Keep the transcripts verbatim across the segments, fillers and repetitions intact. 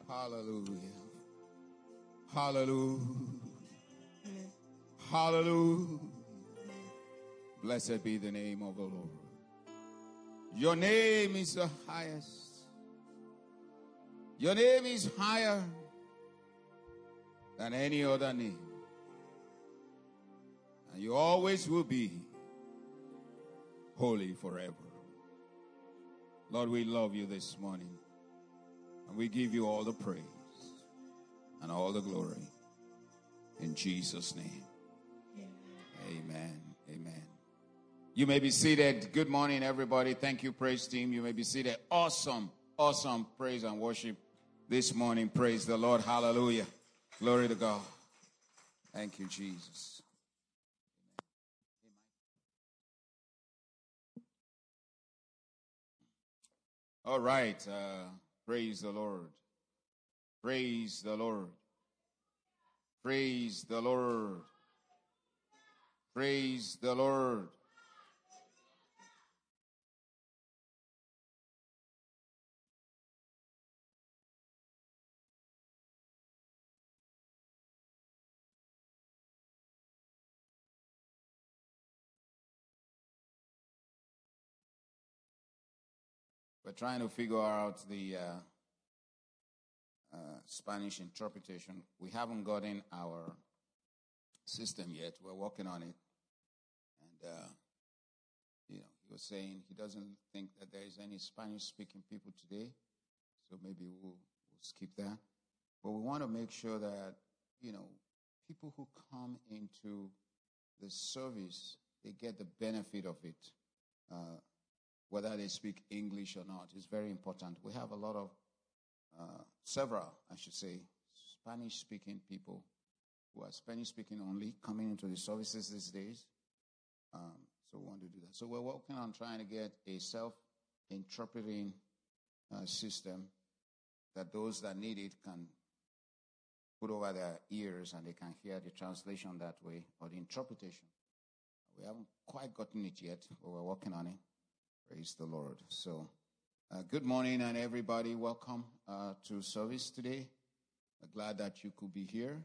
Hallelujah. Hallelujah. Hallelujah. Blessed be the name of the Lord. Your name is the highest. Your name is higher than any other name. And you always will be holy forever. Lord, we love you this morning. And we give you all the praise and all the glory. In Jesus' name. Amen. Amen. You may be seated. Good morning, everybody. Thank you, praise team. You may be seated. Awesome, awesome praise and worship this morning. Praise the Lord. Hallelujah. Glory to God. Thank you, Jesus. All right. Uh, praise the Lord. Praise the Lord. Praise the Lord. Praise the Lord. We're trying to figure out the uh, uh, Spanish interpretation. We haven't gotten our system yet. We're working on it. And, uh, you know, he was saying he doesn't think that there is any Spanish-speaking people today. So maybe we'll, we'll skip that. But we want to make sure that, you know, people who come into the service, they get the benefit of it. Uh, whether they speak English or not is very important. We have a lot of, uh, several, I should say, Spanish-speaking people who are Spanish-speaking only coming into the services these days. Um, so we want to do that. So we're working on trying to get a self-interpreting uh, system that those that need it can put over their ears and they can hear the translation that way or the interpretation. We haven't quite gotten it yet, but we're working on it. Praise the Lord. So, uh, good morning, and everybody. Welcome uh, to service today. I'm glad that you could be here.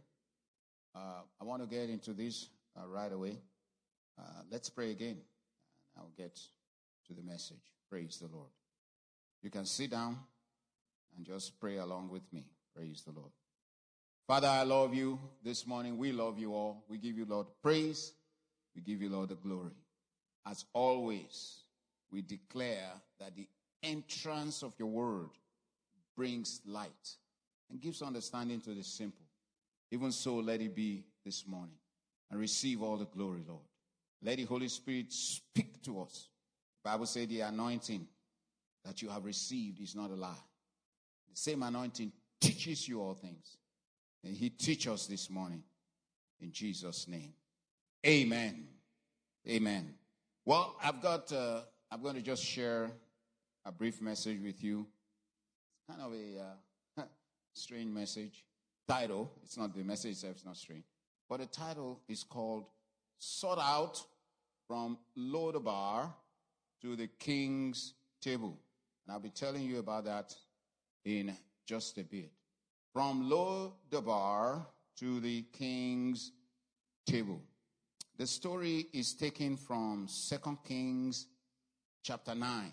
Uh, I want to get into this uh, right away. Uh, let's pray again, and I'll get to the message. Praise the Lord. You can sit down and just pray along with me. Praise the Lord. Father, I love you this morning. We love you all. We give you, Lord, praise. We give you, Lord, the glory. As always, we declare that the entrance of your word brings light and gives understanding to the simple. Even so, let it be this morning. And receive all the glory, Lord. Let the Holy Spirit speak to us. The Bible says the anointing that you have received is not a lie. The same anointing teaches you all things. And he teaches us this morning. In Jesus' name. Amen. Amen. Well, I've got... Uh, I'm going to just share a brief message with you. It's kind of a uh, strange message. Title, it's not the message itself, it's not strange. But the title is called Sought Out from Lodabar to the King's Table. And I'll be telling you about that in just a bit. From Lodabar to the King's Table. The story is taken from Second Kings chapter nine.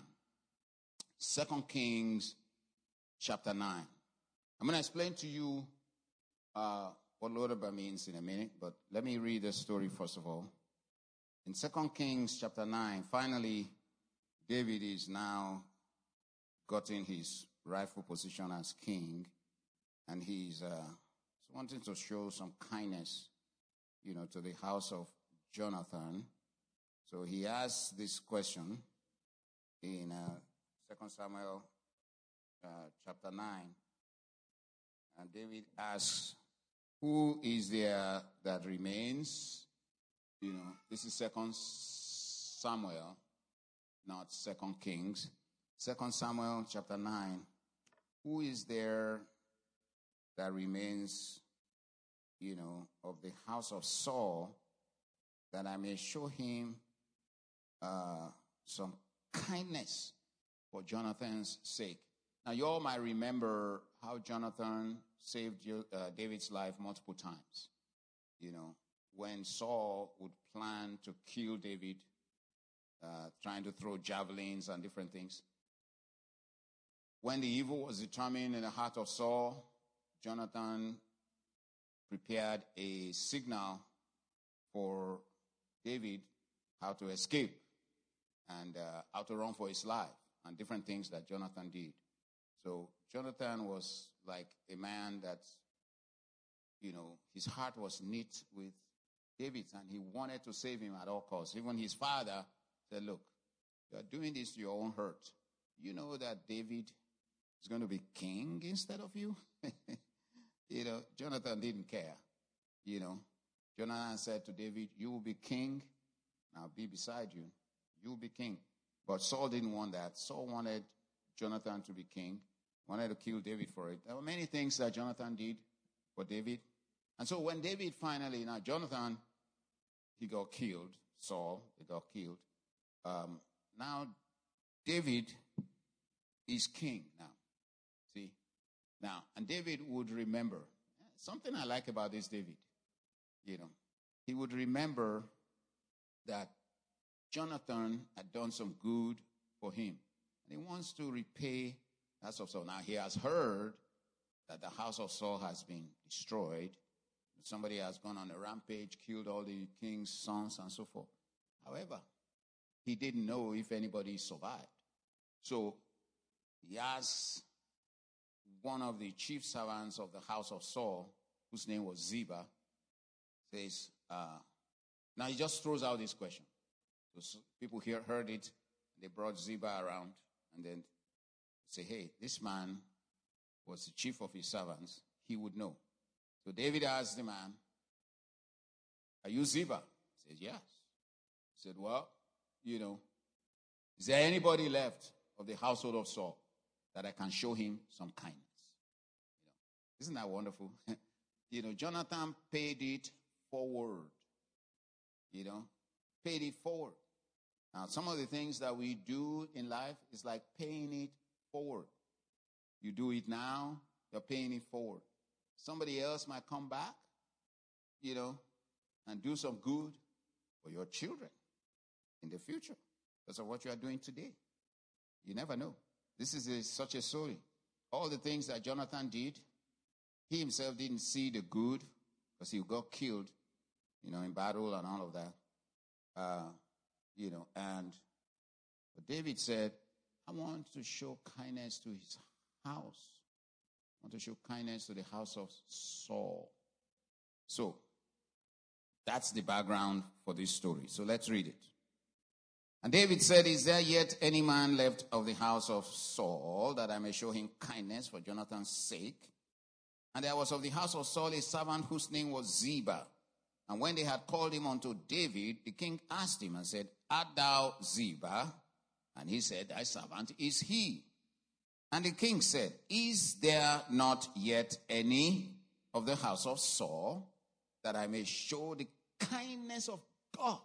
Second Kings chapter nine. I'm going to explain to you uh, what Lodabar means in a minute, but let me read the story first of all. In Second Kings chapter nine, finally, David is now gotten his rightful position as king, and he's uh, wanting to show some kindness, you know, to the house of Jonathan. So he asks this question in uh, Second Samuel uh, chapter nine. And David asks, who is there that remains? You know, this is Second Samuel, not Second Kings. Second Samuel chapter nine. Who is there that remains, you know, of the house of Saul, that I may show him uh, some kindness for Jonathan's sake? Now, you all might remember how Jonathan saved uh, David's life multiple times. You know, when Saul would plan to kill David, uh, trying to throw javelins and different things. When the evil was determined in the heart of Saul, Jonathan prepared a signal for David how to escape and uh, how to run for his life and different things that Jonathan did. So Jonathan was like a man that, you know, his heart was knit with David and he wanted to save him at all costs. Even his father said, look, you are doing this to your own hurt. You know that David is going to be king instead of you? You know, Jonathan didn't care. You know, Jonathan said to David, you will be king, and I'll be beside you. You will be king. But Saul didn't want that. Saul wanted Jonathan to be king, wanted to kill David for it. There were many things that Jonathan did for David. And so when David finally, now Jonathan, he got killed. Saul, he got killed. Um, now David is king now. See? Now, and David would remember. Something I like about this David, you know, he would remember that Jonathan had done some good for him. And he wants to repay that sort of stuff. Now, he has heard that the house of Saul has been destroyed. Somebody has gone on a rampage, killed all the king's sons and so forth. However, he didn't know if anybody survived. So he asked one of the chief servants of the house of Saul, whose name was Ziba, says, uh, now he just throws out this question. So people here heard it, they brought Ziba around, and then say, hey, this man was the chief of his servants. He would know. So David asked the man, are you Ziba? He said, yes. He said, well, you know, is there anybody left of the household of Saul that I can show him some kindness? You know, isn't that wonderful? You know, Jonathan paid it forward. You know, paid it forward. Now, some of the things that we do in life is like paying it forward. You do it now, you're paying it forward. Somebody else might come back, you know, and do some good for your children in the future because of what you are doing today. You never know. This is a, such a story. All the things that Jonathan did, he himself didn't see the good because he got killed, you know, in battle and all of that. Uh, you know, and but David said, I want to show kindness to his house. I want to show kindness to the house of Saul. So, that's the background for this story. So let's read it. And David said, is there yet any man left of the house of Saul that I may show him kindness for Jonathan's sake? And there was of the house of Saul a servant whose name was Ziba. And when they had called him unto David, the king asked him and said, art thou Ziba? And he said, thy servant is he. And the king said, is there not yet any of the house of Saul that I may show the kindness of God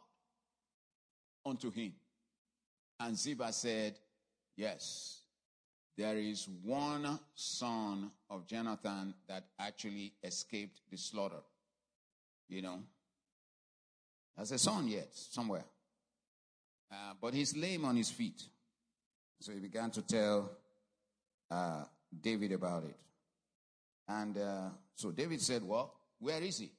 unto him? And Ziba said, yes, there is one son of Jonathan that actually escaped the slaughter. You know, there's a son yet, somewhere. Uh, but he's lame on his feet. So he began to tell uh, David about it. And uh, so David said, well, where is he?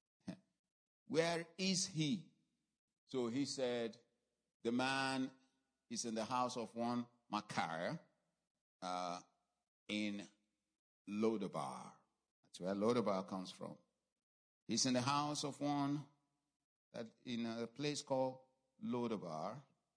Where is he? So he said, the man is in the house of one Machir uh, in Lodabar. That's where Lodabar comes from. He's in the house of one that in a place called Lodabar.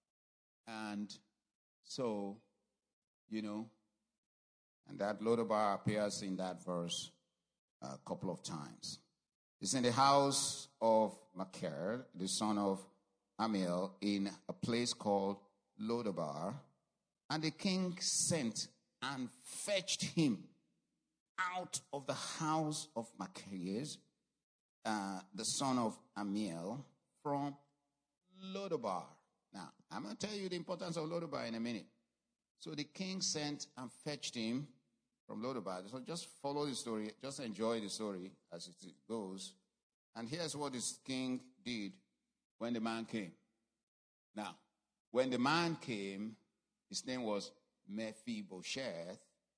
And so, you know, and that Lodabar appears in that verse a couple of times. It's in the house of Machir, the son of Amiel, in a place called Lodabar. And the king sent and fetched him out of the house of Machir, Uh, the son of Amiel, from Lodabar. Now, I'm going to tell you the importance of Lodabar in a minute. So the king sent and fetched him from Lodabar. So just follow the story. Just enjoy the story as it goes. And here's what this king did when the man came. Now, when the man came, his name was Mephibosheth.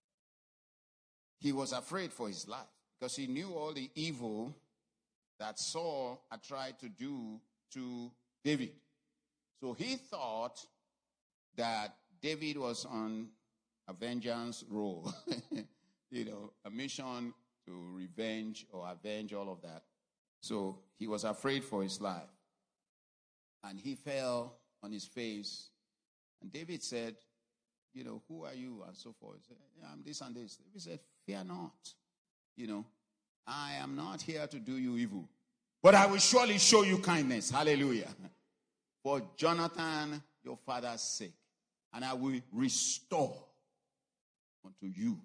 He was afraid for his life because he knew all the evil that Saul had tried to do to David. So he thought that David was on a vengeance roll, you know, a mission to revenge or avenge all of that. So he was afraid for his life. And he fell on his face. And David said, you know, who are you? And so forth. He said, yeah, I'm this and this. David said, fear not. You know, I am not here to do you evil, but I will surely show you kindness. Hallelujah. For Jonathan, your father's sake. And I will restore unto you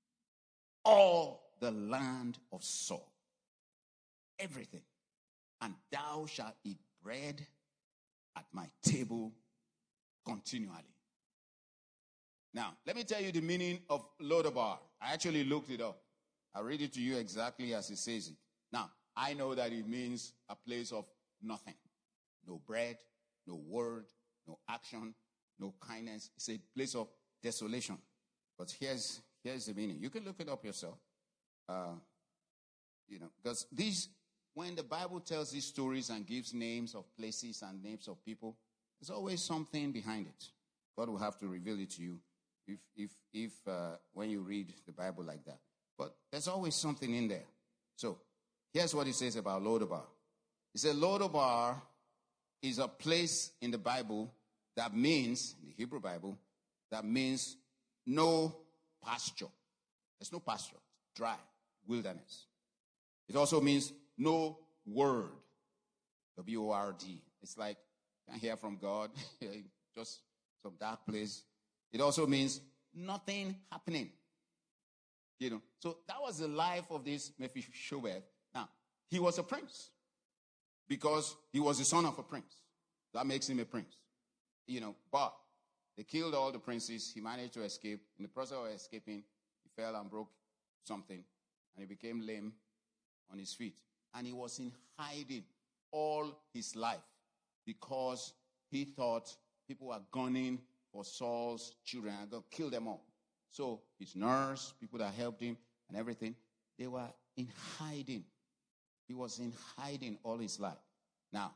all the land of Saul. Everything. And thou shalt eat bread at my table continually. Now, let me tell you the meaning of Lodabar. I actually looked it up. I'll read it to you exactly as it says it. Now, I know that it means a place of nothing. No bread, no word, no action, no kindness. It's a place of desolation. But here's, here's the meaning. You can look it up yourself. Uh, you know, because these, when the Bible tells these stories and gives names of places and names of people, there's always something behind it. God will have to reveal it to you if, if, if uh, when you read the Bible like that. But there's always something in there. So here's what it says about Lodabar. It says Lodabar is a place in the Bible that means, in the Hebrew Bible, that means no pasture. There's no pasture. It's dry, wilderness. It also means no word. W O R D. It's like, can't hear from God. Just some dark place. It also means nothing happening. You know, so that was the life of this Mephibosheth. Now, he was a prince because he was the son of a prince. That makes him a prince. You know, but they killed all the princes. He managed to escape. In the process of escaping, he fell and broke something, and he became lame on his feet. And he was in hiding all his life because he thought people were gunning for Saul's children and going to kill them all. So his nurse, people that helped him and everything, they were in hiding. He was in hiding all his life. Now,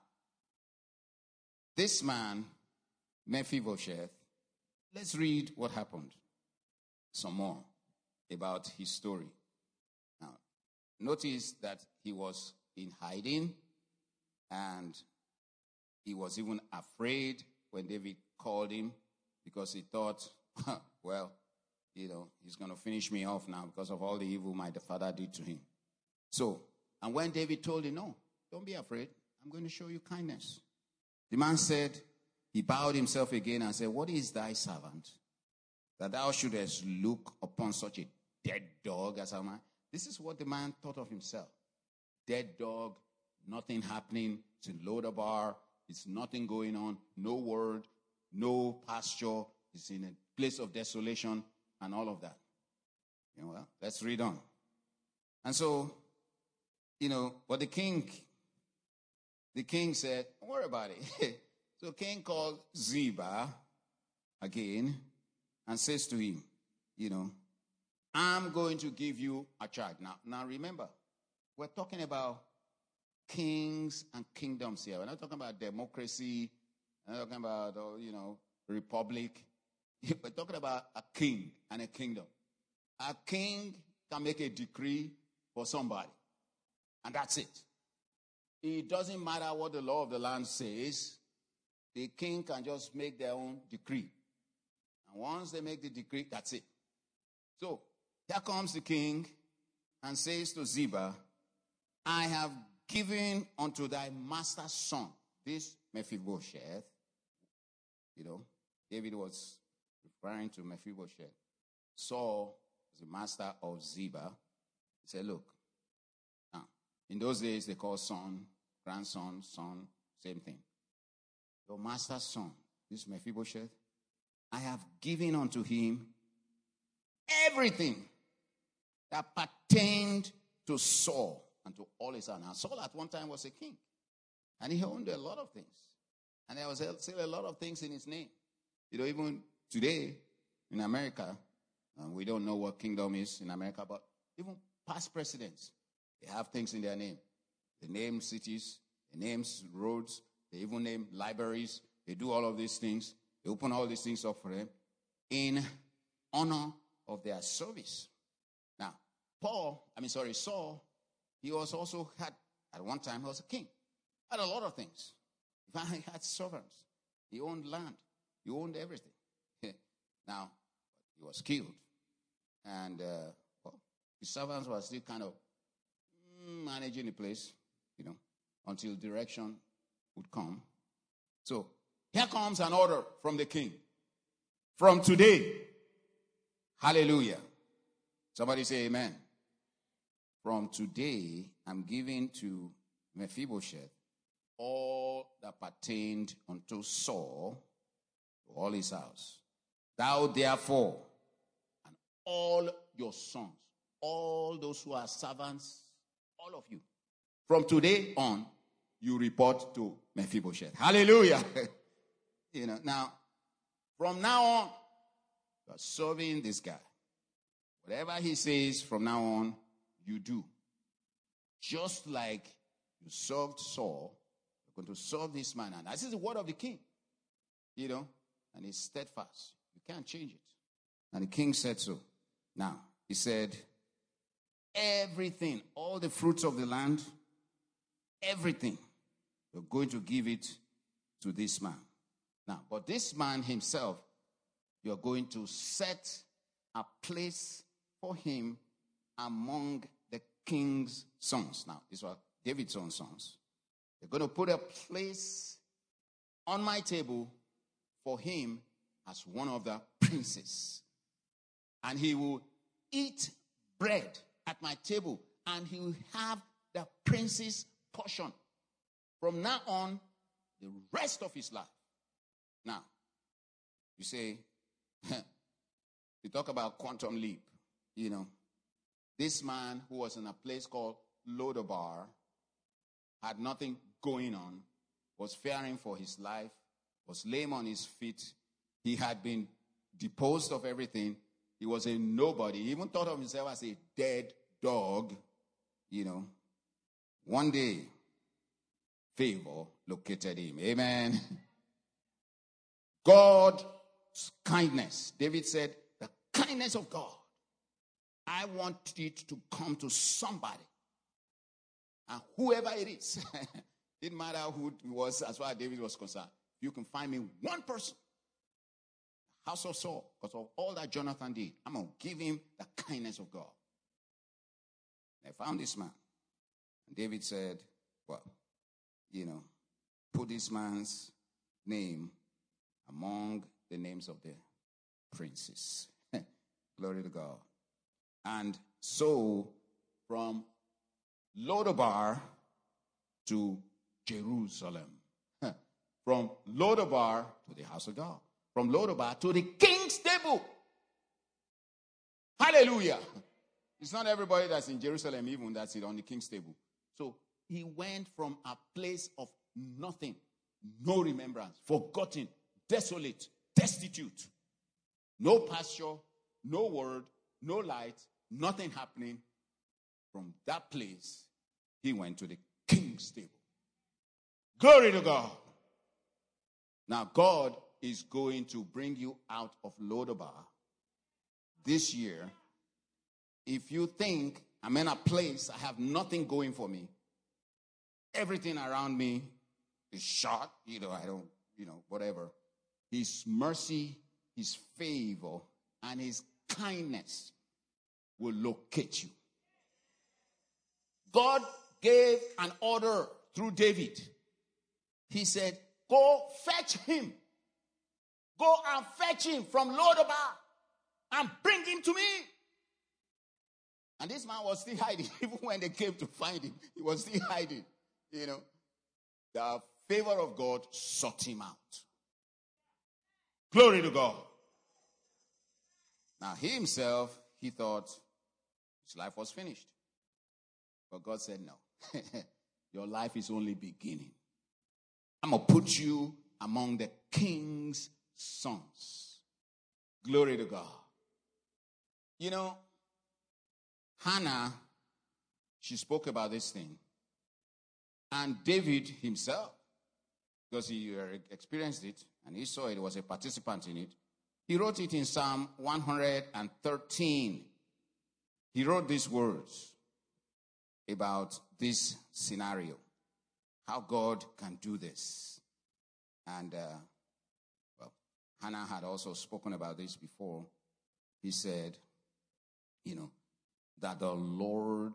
this man, Mephibosheth, let's read what happened some more about his story. Now, notice that he was in hiding and he was even afraid when David called him because he thought, well, you know, he's going to finish me off now because of all the evil my father did to him. So, and when David told him, no, don't be afraid. I'm going to show you kindness. The man said, he bowed himself again and said, what is thy servant that thou shouldest look upon such a dead dog as I am? This is what the man thought of himself. Dead dog, nothing happening. It's in Lodabar. It's nothing going on. No word, no pasture. It's in a place of desolation. And all of that. You know, well, let's read on. And so, you know, but the king, the king said, don't worry about it. So the king called Ziba again and says to him, you know, I'm going to give you a charge. Now, now remember, we're talking about kings and kingdoms here. We're not talking about democracy. We're not talking about, uh, you know, republic. We're talking about a king and a kingdom. A king can make a decree for somebody, and that's it. It doesn't matter what the law of the land says. The king can just make their own decree. And once they make the decree, that's it. So, here comes the king and says to Ziba, I have given unto thy master's son, this Mephibosheth. You know, David was referring to Mephibosheth. Saul was the master of Ziba. He said, look, now, in those days they call son, grandson, son, same thing. Your master's son, this Mephibosheth, I have given unto him everything that pertained to Saul and to all his house. Now, Saul at one time was a king, and he owned a lot of things. And there was still a lot of things in his name. You know, even today in America, and we don't know what kingdom is in America, but even past presidents, they have things in their name. They name cities, they name roads, they even name libraries. They do all of these things. They open all these things up for them in honor of their service. Now, Paul, I mean, sorry, Saul, he was also had, at one time, he was a king. Had a lot of things. He had servants. He owned land. He owned everything. Now, he was killed. And, uh, well, his servants were still kind of managing the place, you know, until direction would come. So, here comes an order from the king. From today, hallelujah. Somebody say amen. From today, I'm giving to Mephibosheth all that pertained unto Saul, to all his house. Thou therefore, and all your sons, all those who are servants, all of you, from today on, you report to Mephibosheth. Hallelujah. You know, now, from now on, you are serving this guy. Whatever he says from now on, you do. Just like you served Saul, you're going to serve this man. And this is the word of the king. You know, and he's steadfast. You can't change it. And the king said so. Now, he said, everything, all the fruits of the land, everything, you're going to give it to this man. Now, but this man himself, you're going to set a place for him among the king's sons. Now, these were David's own sons. They're going to put a place on my table for him as one of the princes. And he will eat bread at my table, and he will have the prince's portion from now on the rest of his life. Now, you say, you talk about quantum leap, you know. This man who was in a place called Lodabar had nothing going on, was fearing for his life, was lame on his feet. He had been deposed of everything. He was a nobody. He even thought of himself as a dead dog, you know. One day, favor located him. Amen. God's kindness. David said, the kindness of God. I want it to come to somebody. And whoever it is, didn't matter who it was as far as David was concerned. You can find me one person. House of Saul, because of all that Jonathan did, I'm going to give him the kindness of God. They found this man. And David said, well, you know, put this man's name among the names of the princes. Glory to God. And so, from Lodabar to Jerusalem. From Lodabar to the house of God. From Lodabar to the king's table. Hallelujah. It's not everybody that's in Jerusalem even that's on the king's table. So he went from a place of nothing, no remembrance, forgotten, desolate, destitute. No pasture, no word, no light, nothing happening. From that place, he went to the king's table. Glory to God. Now, God is going to bring you out of Lodabar this year. If you think I'm in a place, I have nothing going for me, everything around me is short, you know, I don't, you know, whatever. His mercy, his favor, and his kindness will locate you. God gave an order through David. He said, go fetch him. Go and fetch him from Lodabar and bring him to me. And this man was still hiding. Even when they came to find him, he was still hiding. You know, the favor of God sought him out. Glory to God. Now, he himself, he thought his life was finished. But God said, no. Your life is only beginning. I'm going to put you among the king's sons. Glory to God. You know, Hannah, she spoke about this thing. And David himself, because he experienced it and he saw it, was a participant in it. He wrote it in Psalm one hundred thirteen. He wrote these words about this scenario, how God can do this. And, uh, well, Hannah had also spoken about this before. He said, you know, that the Lord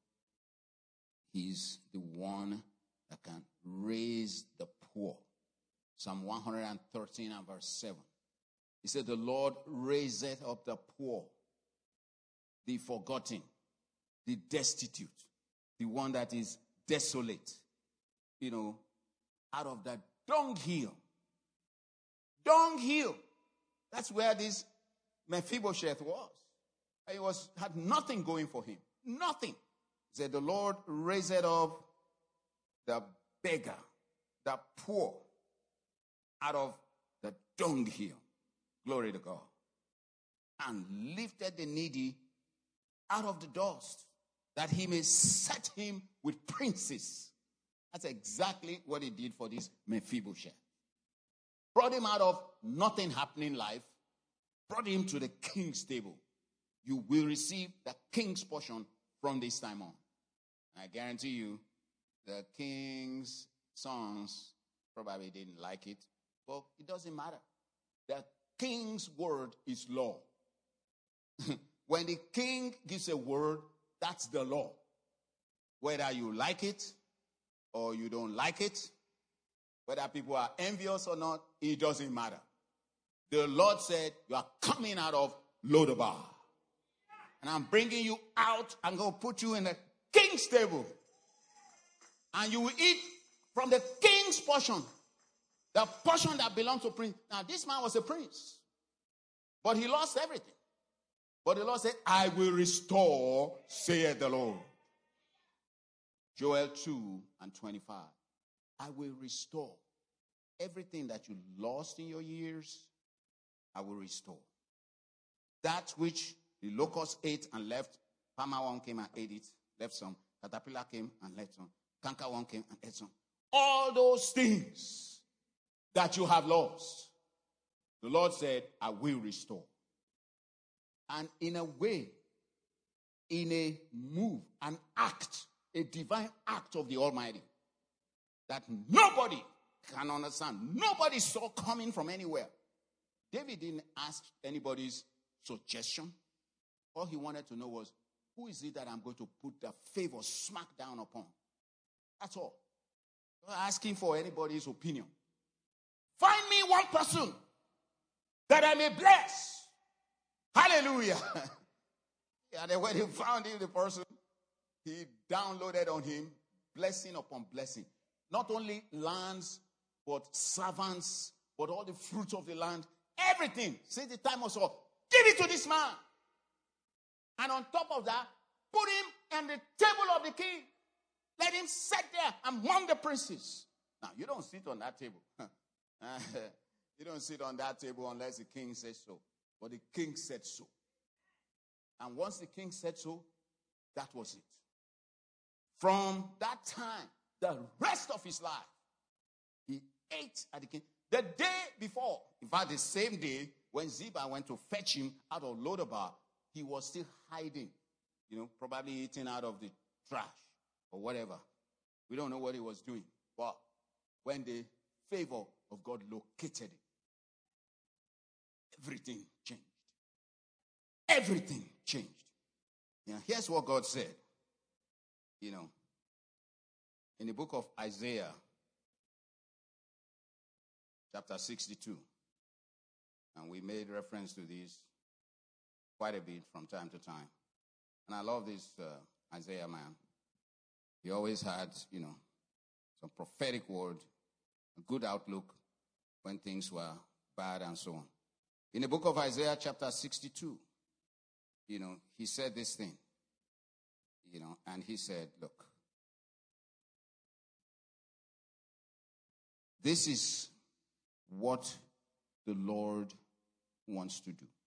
is the one that can raise the poor. Psalm one hundred thirteen and verse seven. He said, the Lord raiseth up the poor, the forgotten, the destitute, the one that is desolate, you know, out of that dunghill. Dunghill. That's where this Mephibosheth was. He was had nothing going for him. Nothing. He said, the Lord raised up the beggar, the poor, out of the dunghill. Glory to God. And lifted the needy out of the dust, that he may set him with princes. That's exactly what he did for this Mephibosheth. Brought him out of nothing happening in life, brought him to the king's table. You will receive the king's portion from this time on. I guarantee you, the king's sons probably didn't like it, but it doesn't matter. The king's word is law. When the king gives a word, that's the law. Whether you like it or you don't like it, whether people are envious or not, it doesn't matter. The Lord said, you are coming out of Lodabar. And I'm bringing you out. I'm going to put you in the king's table. And you will eat from the king's portion. The portion that belongs to prince. Now, this man was a prince. But he lost everything. But the Lord said, I will restore, saith the Lord. Joel two and twenty-five. I will restore everything that you lost in your years. I will restore. That which the locust ate and left, palmer worm came and ate it, left some. Caterpillar came and left some. Canker worm came and ate some. All those things that you have lost, the Lord said, I will restore. And in a way, in a move, an act, a divine act of the Almighty that nobody can understand, nobody saw coming from anywhere. David didn't ask anybody's suggestion. All he wanted to know was, who is it that I'm going to put the favor smack down upon? That's all. Not asking for anybody's opinion. Find me one person that I may bless. Hallelujah. And then when he found him, the person, he downloaded on him blessing upon blessing. Not only lands, but servants, but all the fruits of the land. Everything. Since the time of Saul, give it to this man. And on top of that, put him on the table of the king. Let him sit there among the princes. Now, you don't sit on that table. You don't sit on that table unless the king says so. But the king said so. And once the king said so, that was it. From that time, the rest of his life, he ate at the king. The day before, in fact, the same day, when Ziba went to fetch him out of Lodabar, he was still hiding, you know, probably eating out of the trash or whatever. We don't know what he was doing. But when the favor of God located him, everything changed. Everything changed. Now, here's what God said. You know, in the book of Isaiah, chapter sixty-two, and we made reference to this quite a bit from time to time. And I love this uh, Isaiah man. He always had, you know, some prophetic word, a good outlook when things were bad and so on. In the book of Isaiah chapter sixty-two, you know, he said this thing, you know, and he said, look, this is what the Lord wants to do.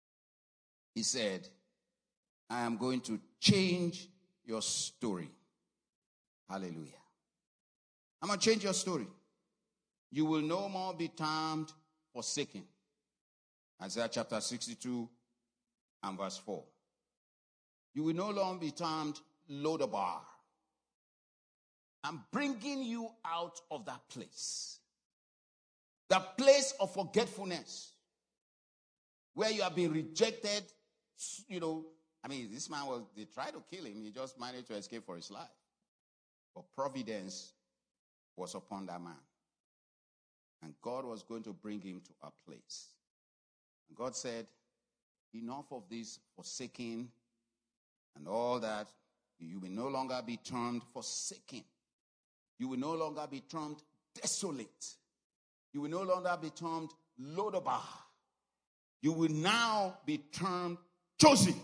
He said, I am going to change your story. Hallelujah. I'm going to change your story. You will no more be termed forsaken. Isaiah chapter sixty-two and verse four. You will no longer be termed Lodabar. I'm bringing you out of that place. The place of forgetfulness. Where you have been rejected. You know, I mean, this man was, they tried to kill him. He just managed to escape for his life. But providence was upon that man. And God was going to bring him to a place. And God said, enough of this forsaking and all that. You will no longer be termed forsaken. You will no longer be termed desolate. You will no longer be termed Lodabar. You will now be termed chosen,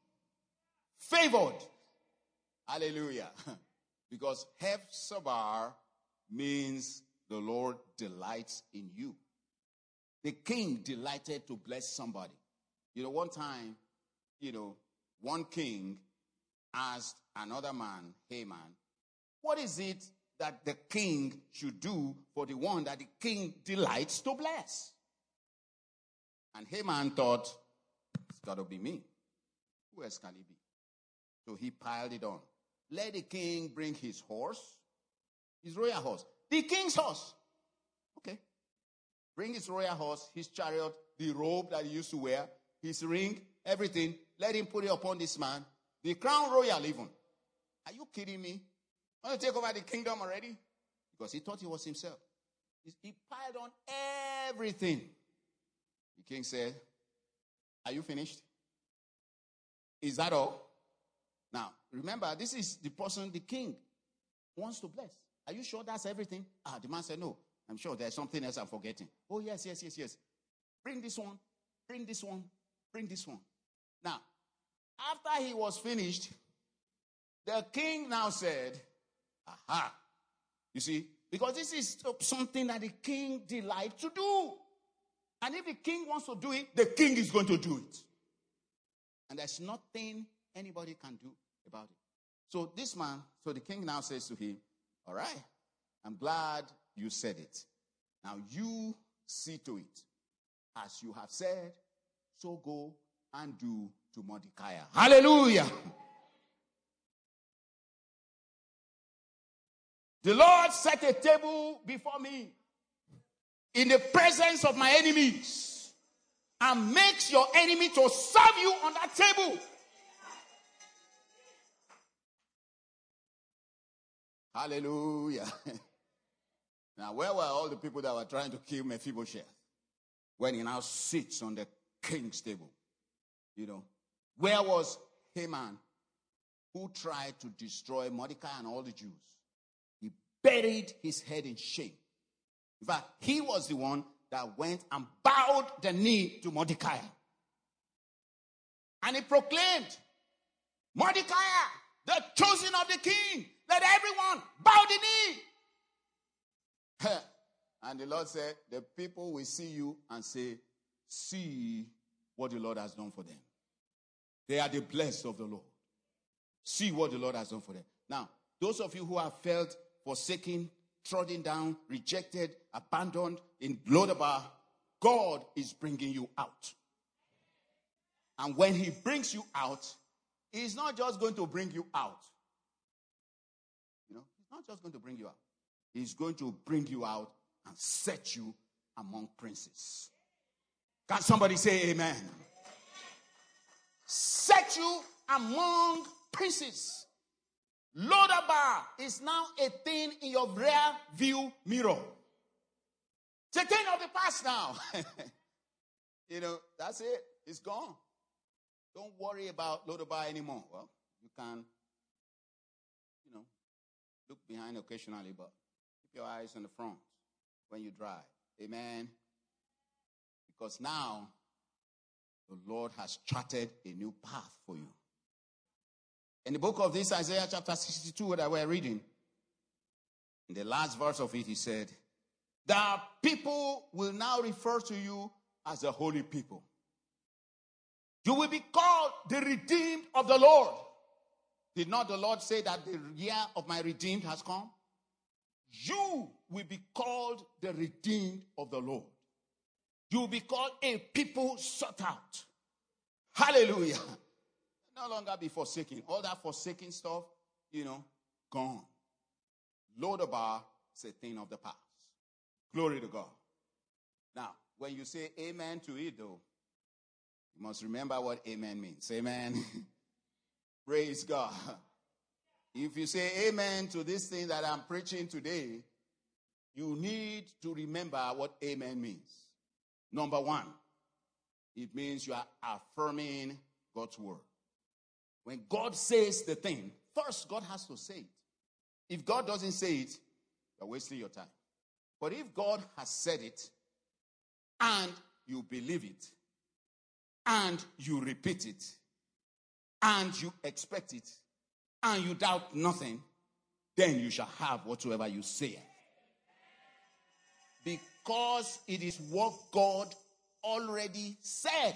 favored. Hallelujah. Because Hephzibah means the Lord delights in you. The king delighted to bless somebody. You know, one time, you know, one king asked another man, Haman, what is it that the king should do for the one that the king delights to bless? And Haman thought, it's got to be me. Who else can it be? So he piled it on. Let the king bring his horse, his royal horse, the king's horse. Okay. Bring his royal horse, his chariot, the robe that he used to wear, his ring, everything. Let him put it upon this man. The crown royal even. Are you kidding me? Want to take over the kingdom already? Because he thought he was himself. He piled on everything. The king said, are you finished? Is that all? Now, remember, this is the person the king wants to bless. Are you sure that's everything? Ah, the man said, no. I'm sure there's something else I'm forgetting. Oh, yes, yes, yes, yes. Bring this one. Bring this one. Bring this one. Now, after he was finished, the king now said, aha. You see, because this is something that the king delights to do. And if the king wants to do it, the king is going to do it. And there's nothing anybody can do about it. So this man, so the king now says to him, all right, I'm glad you said it. Now you see to it. As you have said, so go and do to Mordecai. Hallelujah. The Lord set a table before me in the presence of my enemies and makes your enemy to serve you on that table. Hallelujah. Now, where were all the people that were trying to kill Mephibosheth when he now sits on the king's table? You know, where was Haman who tried to destroy Mordecai and all the Jews? He buried his head in shame. In fact, he was the one that went and bowed the knee to Mordecai. And he proclaimed, Mordecai, the chosen of the king, let everyone bow the knee. And the Lord said, the people will see you and say, see what the Lord has done for them. They are the blessed of the Lord. See what the Lord has done for them. Now, those of you who have felt forsaken, trodden down, rejected, abandoned in Lodabar, God is bringing you out. And when he brings you out, he's not just going to bring you out. You know, he's not just going to bring you out. He's going to bring you out and set you among princes. Can somebody say amen? Set you among princes. Lodabar is now a thing in your rear view mirror. It's a thing of the past now. You know, that's it. It's gone. Don't worry about Lodabar anymore. Well, you can, you know, look behind occasionally, but keep your eyes on the front when you drive. Amen. Because now, the Lord has charted a new path for you. In the book of this Isaiah chapter sixty-two that we're reading, in the last verse of it, he said, the people will now refer to you as the holy people. You will be called the redeemed of the Lord. Did not the Lord say that the year of my redeemed has come? You will be called the redeemed of the Lord. You will be called a people sought out. Hallelujah. No longer be forsaken. All that forsaken stuff, you know, gone. Lodabar is a thing of the past. Glory to God. Now, when you say amen to it, though, you must remember what amen means. Amen. Praise God. If you say amen to this thing that I'm preaching today, you need to remember what amen means. Number one, it means you are affirming God's word. When God says the thing, first God has to say it. If God doesn't say it, you're wasting your time. But if God has said it, and you believe it, and you repeat it, and you expect it, and you doubt nothing, then you shall have whatsoever you say. Because it is what God already said.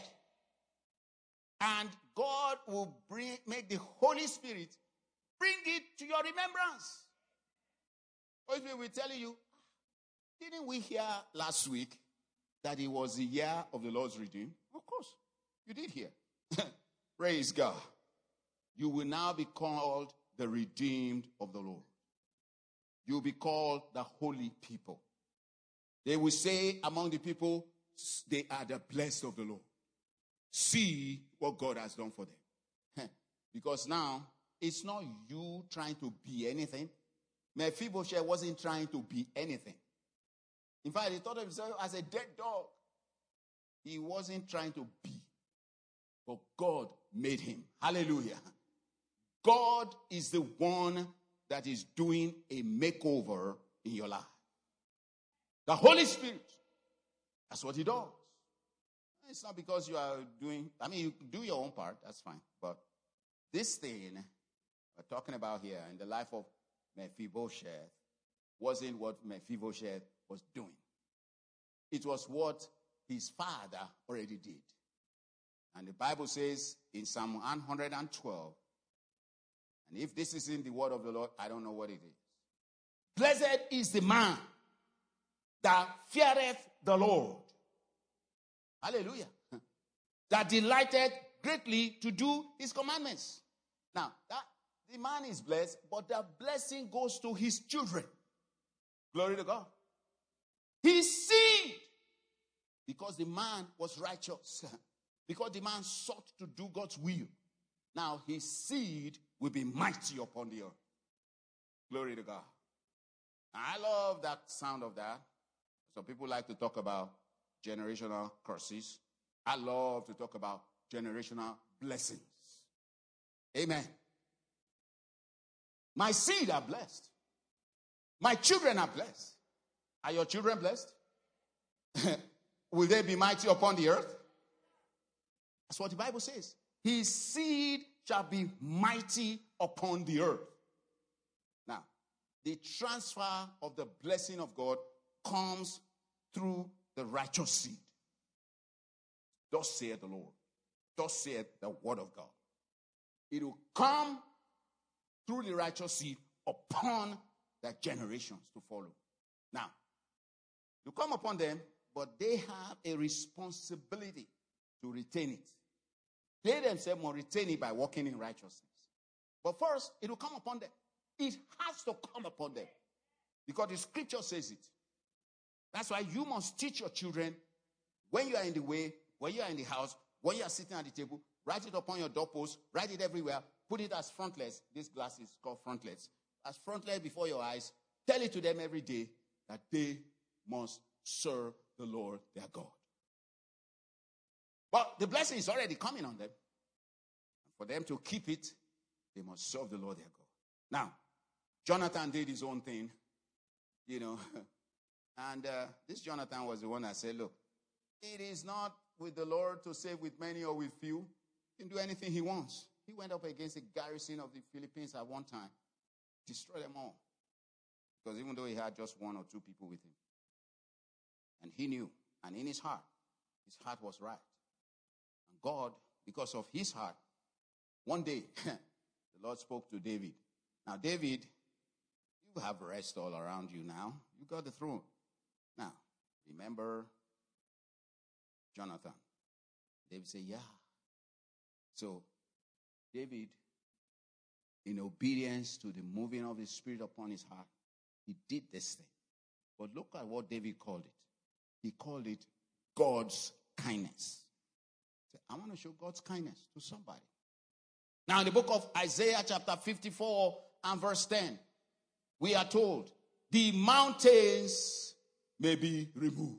And God will bring, make the Holy Spirit bring it to your remembrance. Holy Spirit will tell you, didn't we hear last week that it was the year of the Lord's redeemed? Of course, you did hear. Praise God. You will now be called the redeemed of the Lord. You will be called the holy people. They will say among the people, they are the blessed of the Lord. See what God has done for them. Because now, it's not you trying to be anything. Mephibosheth wasn't trying to be anything. In fact, he thought of himself as a dead dog. He wasn't trying to be. But God made him. Hallelujah. God is the one that is doing a makeover in your life. The Holy Spirit. That's what he does. It's not because you are doing, I mean, you do your own part, that's fine. But this thing we're talking about here in the life of Mephibosheth wasn't what Mephibosheth was doing. It was what his father already did. And the Bible says in Psalm one hundred twelve, and if this is in the word of the Lord, I don't know what it is. Blessed is the man that feareth the Lord. Hallelujah. That delighted greatly to do his commandments. Now, that the man is blessed, but the blessing goes to his children. Glory to God. His seed. Because the man was righteous. Because the man sought to do God's will. Now, his seed will be mighty upon the earth. Glory to God. I love that sound of that. Some people like to talk about generational curses. I love to talk about generational blessings. Amen. My seed are blessed. My children are blessed. Are your children blessed? Will they be mighty upon the earth? That's what the Bible says. His seed shall be mighty upon the earth. Now, the transfer of the blessing of God comes through the righteous seed. Thus saith the Lord. Thus saith the word of God. It will come through the righteous seed upon their generations to follow. Now, you come upon them, but they have a responsibility to retain it. They themselves will retain it by walking in righteousness. But first, it will come upon them. It has to come upon them. Because the scripture says it. That's why you must teach your children when you are in the way, when you are in the house, when you are sitting at the table, write it upon your doorpost, write it everywhere, put it as frontlets. This glass is called frontlets. As frontlets before your eyes. Tell it to them every day that they must serve the Lord their God. But the blessing is already coming on them. For them to keep it, they must serve the Lord their God. Now, Jonathan did his own thing, you know. And uh, this Jonathan was the one that said, look, it is not with the Lord to save with many or with few. He can do anything he wants. He went up against the garrison of the Philippines at one time, destroyed them all. Because even though he had just one or two people with him. And he knew, and in his heart, his heart was right. And God, because of his heart, one day, the Lord spoke to David. Now, David, you have rest all around you now. You got the throne. Now, remember Jonathan. David said, yeah. So, David, in obedience to the moving of the Spirit upon his heart, he did this thing. But look at what David called it. He called it God's kindness. So I want to show God's kindness to somebody. Now, in the book of Isaiah chapter fifty-four and verse ten, we are told, the mountains may be removed.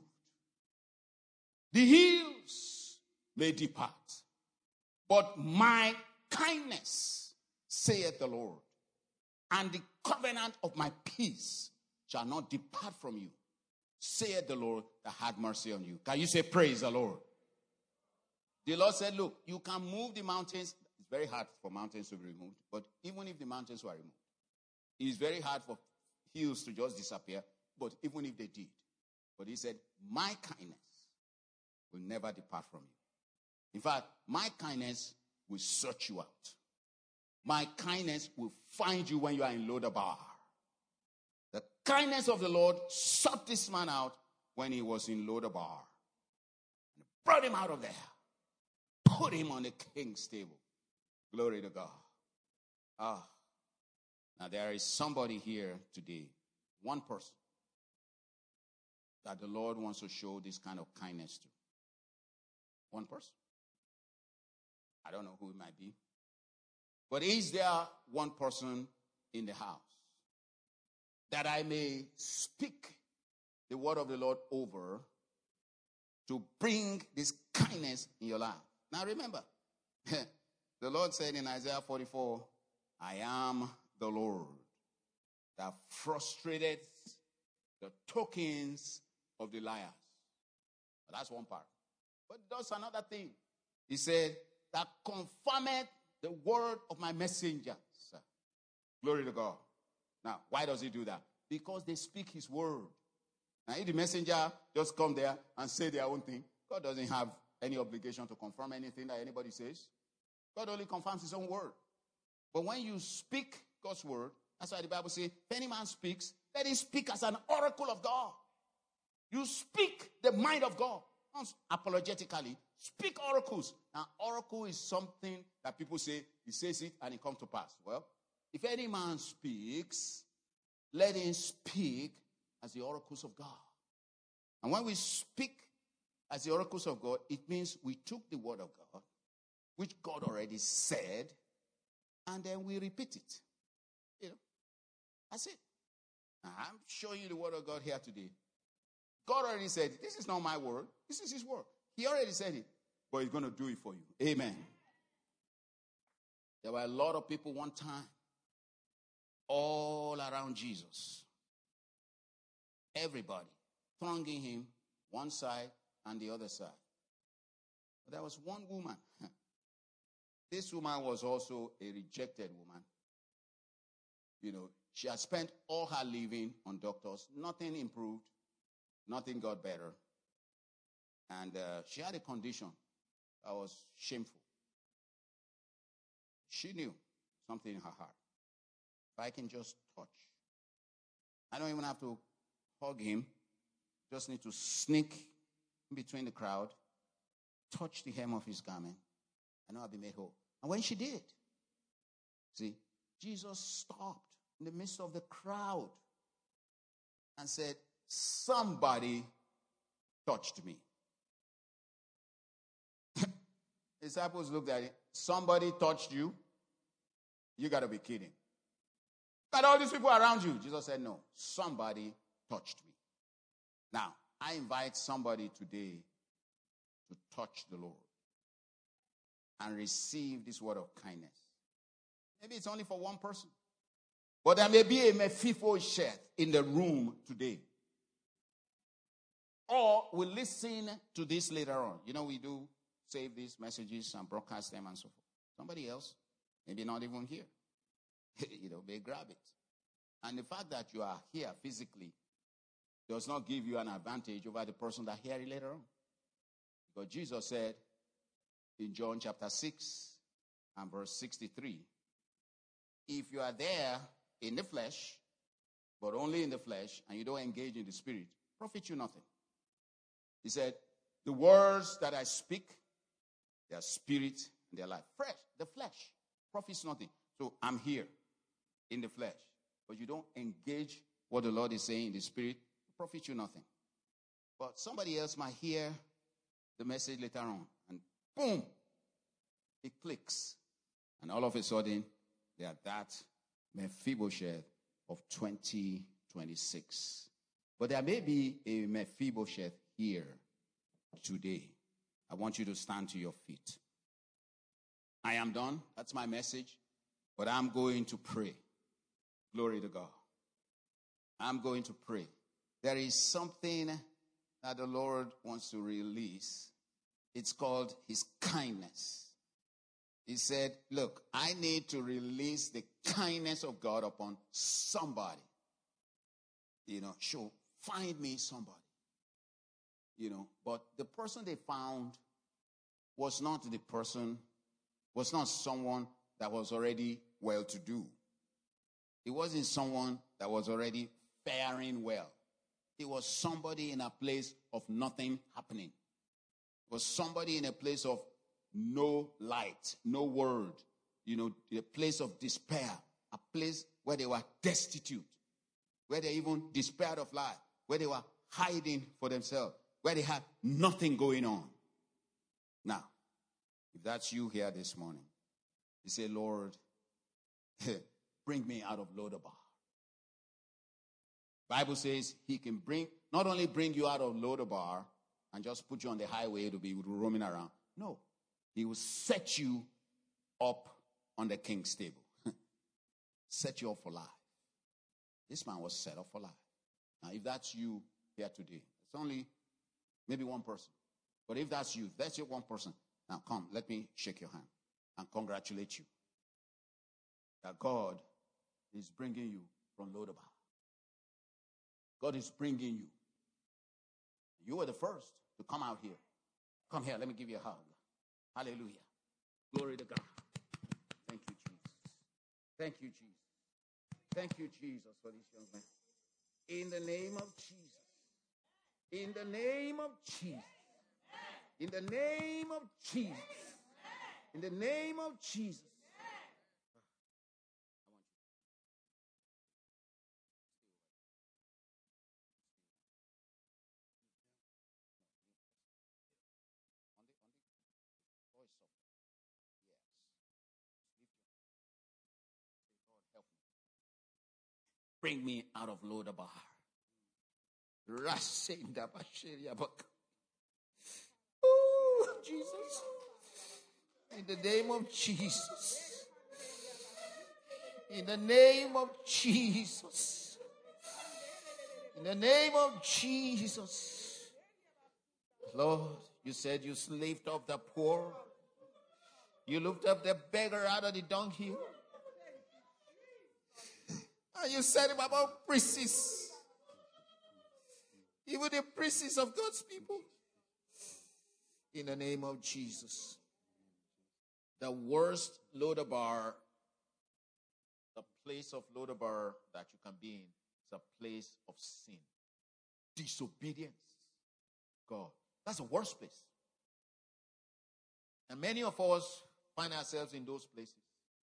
The hills may depart. But my kindness, saith the Lord, and the covenant of my peace shall not depart from you, saith the Lord that had mercy on you. Can you say praise the Lord? The Lord said, look, you can move the mountains. It's very hard for mountains to be removed. But even if the mountains were removed, it is very hard for hills to just disappear. But even if they did. But he said, my kindness will never depart from you. In fact, my kindness will search you out. My kindness will find you when you are in Lodabar. The kindness of the Lord sought this man out when he was in Lodabar. And brought him out of there. Put him on the king's table. Glory to God. Ah. Now there is somebody here today, one person, that the Lord wants to show this kind of kindness to. One person. I don't know who it might be. But is there one person in the house that I may speak the word of the Lord over to bring this kindness in your life? Now remember, the Lord said in Isaiah forty-four, I am the Lord that frustrated the tokens of the liars. But that's one part. But it does another thing. He said, that confirmeth the word of my messengers. Glory to God. Now, why does he do that? Because they speak his word. Now, if the messenger just come there and say their own thing, God doesn't have any obligation to confirm anything that anybody says. God only confirms his own word. But when you speak God's word, that's why the Bible says, if any man speaks, let him speak as an oracle of God. You speak the mind of God. Not apologetically. Speak oracles. Now, oracle is something that people say, he says it and it comes to pass. Well, if any man speaks, let him speak as the oracles of God. And when we speak as the oracles of God, it means we took the word of God, which God already said, and then we repeat it. You know, that's it. Now, I'm showing you the word of God here today. God already said, this is not my word. This is his word. He already said it, but he's going to do it for you. Amen. There were a lot of people one time all around Jesus. Everybody thronging him one side and the other side. But there was one woman. This woman was also a rejected woman. You know, she had spent all her living on doctors. Nothing improved. Nothing got better. And uh, she had a condition that was shameful. She knew something in her heart. If I can just touch. I don't even have to hug him. Just need to sneak in between the crowd, touch the hem of his garment. I know I'll be made whole. And when she did, see, Jesus stopped in the midst of the crowd and said, somebody touched me. Disciples looked at it. Somebody touched you? You got to be kidding. Got all these people around you. Jesus said, no, somebody touched me. Now, I invite somebody today to touch the Lord and receive this word of kindness. Maybe it's only for one person. But there may be a Mephibosheth in the room today. or will listen to this later on. You know, we do save these messages and broadcast them and so forth. Somebody else, maybe not even here, you know, may grab it. And the fact that you are here physically does not give you an advantage over the person that hear it later on. Because Jesus said in John chapter six and verse sixty-three, if you are there in the flesh, but only in the flesh, and you don't engage in the spirit, profit you nothing. He said, the words that I speak, they are spirit and they are life. Fresh, the flesh profits nothing. So I'm here in the flesh, but you don't engage what the Lord is saying in the spirit, it profits you nothing. But somebody else might hear the message later on, and boom, it clicks. And all of a sudden, they are that Mephibosheth of twenty twenty-six. But there may be a Mephibosheth here today. I want you to stand to your feet. I am done. That's my message. But I'm going to pray. Glory to God. I'm going to pray. There is something that the Lord wants to release. It's called his kindness. He said, look, I need to release the kindness of God upon somebody. You know, sure, find me somebody. You know, but the person they found was not the person, was not someone that was already well-to-do. It wasn't someone that was already faring well. It was somebody in a place of nothing happening. It was somebody in a place of no light, no word, you know, a place of despair, a place where they were destitute, where they even despaired of life, where they were hiding for themselves, where they had nothing going on. Now, if that's you here this morning, you say, Lord, bring me out of Lodabar. Bible says he can bring, not only bring you out of Lodabar and just put you on the highway to be roaming around. No. He will set you up on the king's table. Set you up for life. This man was set up for life. Now, if that's you here today, it's only maybe one person. But if that's you, if that's your one person, now come, let me shake your hand and congratulate you that God is bringing you from Lodabar. God is bringing you. You were the first to come out here. Come here, let me give you a hug. Hallelujah. Glory to God. Thank you, Jesus. Thank you, Jesus. Thank you, Jesus, for this young man. In the name of Jesus. In the name of Jesus. In the name of Jesus. In the name of Jesus. Bring me out of Lodabar. Oh, Jesus. In the name of Jesus. In the name of Jesus. In the name of Jesus. Lord, you said you lift up the poor. You lift up the beggar out of the dunghill. And you set him above priests. Even the priests of God's people. In the name of Jesus. The worst Lodabar, the place of Lodabar that you can be in is a place of sin. Disobedience. God. That's the worst place. And many of us find ourselves in those places.